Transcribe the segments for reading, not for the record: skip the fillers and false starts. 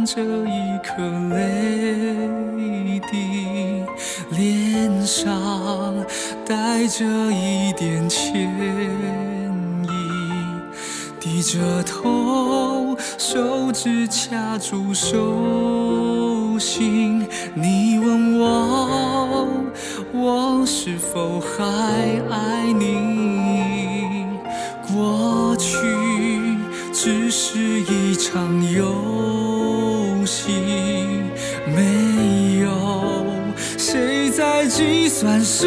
藏着一颗泪滴，脸上带着一点歉意，低着头，手指掐住手心。你问我是否还爱你？过去只是一场游戏，没有谁在计算输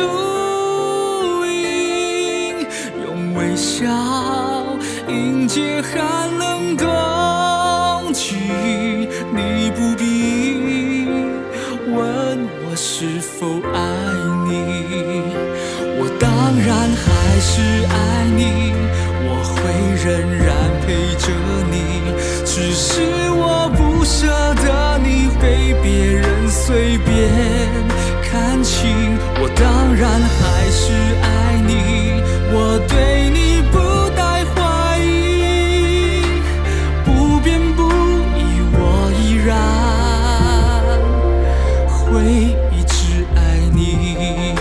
赢，用微笑迎接寒冷冬季。你不必问我是否爱你，我当然还是爱你，我会仍然陪着你，只是我不舍得你被别人随便看清。我当然还是爱你，我对你不带怀疑，不变不移，我依然会一直爱你。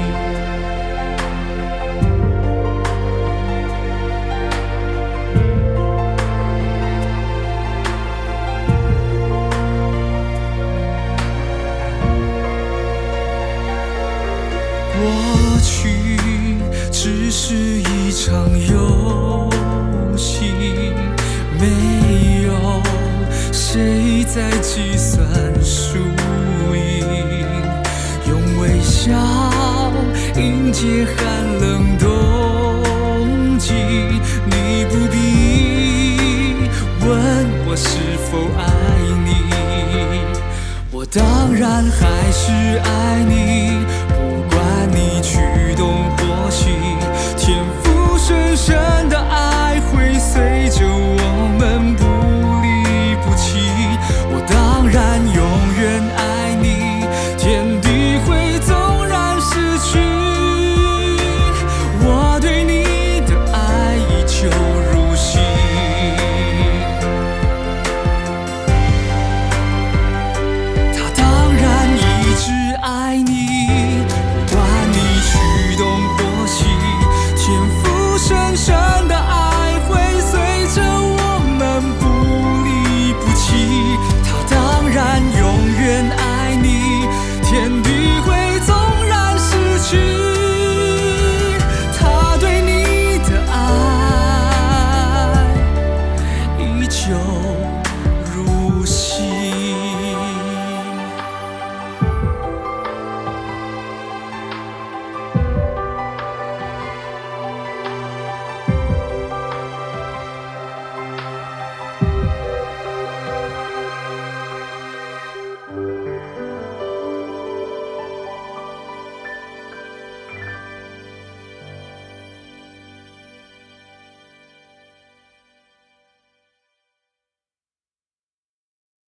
过去只是一场游戏，没有谁在计算输赢，用微笑迎接寒冷冬季。你不必问我是否爱你，我当然还是爱你，不管你去